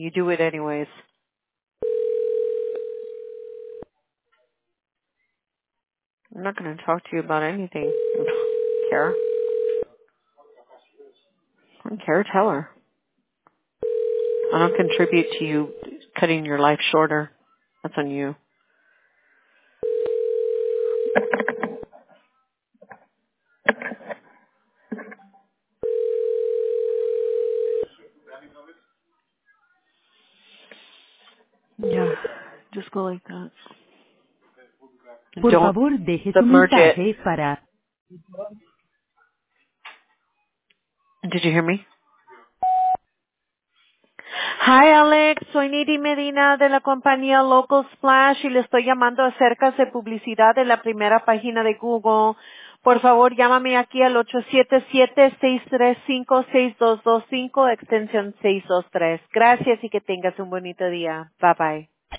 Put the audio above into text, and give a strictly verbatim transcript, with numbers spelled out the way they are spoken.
You do it anyways. I'm not going to talk to you about anything. I don't care. I don't care. Tell her. I don't contribute to you cutting your life shorter. That's on you. Yeah, just go like that. Por Don't favor, deje su submerge it. mensaje para... Did you hear me? Hi Alex, soy Nidi Medina de la compañía Local Splash y le estoy llamando acerca de publicidad de la primera página de Google. Por favor, llámame aquí al ocho siete siete, seis tres cinco, seis dos dos cinco, extensión seiscientos veintitrés. Gracias y que tengas un bonito día. Bye bye.